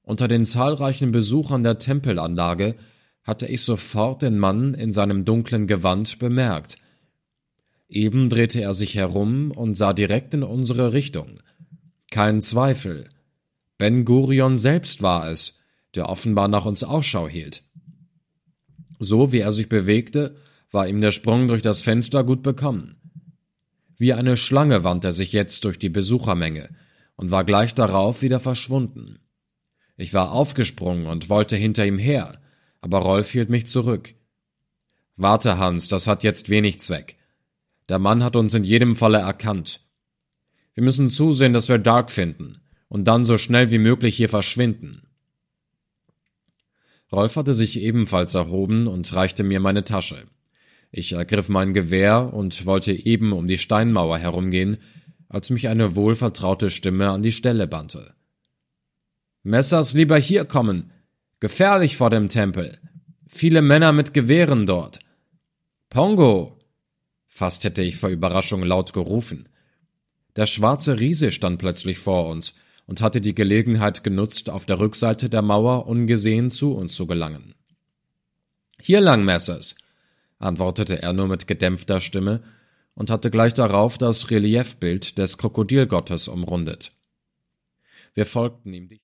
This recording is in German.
Unter den zahlreichen Besuchern der Tempelanlage hatte ich sofort den Mann in seinem dunklen Gewand bemerkt. Eben drehte er sich herum und sah direkt in unsere Richtung. Kein Zweifel. Ben Gurion selbst war es, der offenbar nach uns Ausschau hielt. So wie er sich bewegte, war ihm der Sprung durch das Fenster gut bekommen. Wie eine Schlange wand er sich jetzt durch die Besuchermenge und war gleich darauf wieder verschwunden. Ich war aufgesprungen und wollte hinter ihm her, aber Rolf hielt mich zurück. »Warte, Hans, das hat jetzt wenig Zweck. Der Mann hat uns in jedem Falle erkannt. Wir müssen zusehen, dass wir Dark finden und dann so schnell wie möglich hier verschwinden.« Rolf hatte sich ebenfalls erhoben und reichte mir meine Tasche. Ich ergriff mein Gewehr und wollte eben um die Steinmauer herumgehen, als mich eine wohlvertraute Stimme an die Stelle bannte. »Messers lieber hier kommen! Gefährlich vor dem Tempel! Viele Männer mit Gewehren dort! Pongo!« Fast hätte ich vor Überraschung laut gerufen. Der schwarze Riese stand plötzlich vor uns und hatte die Gelegenheit genutzt, auf der Rückseite der Mauer ungesehen zu uns zu gelangen. »Hier lang, Messers«, antwortete er nur mit gedämpfter Stimme und hatte gleich darauf das Reliefbild des Krokodilgottes umrundet. Wir folgten ihm dicht.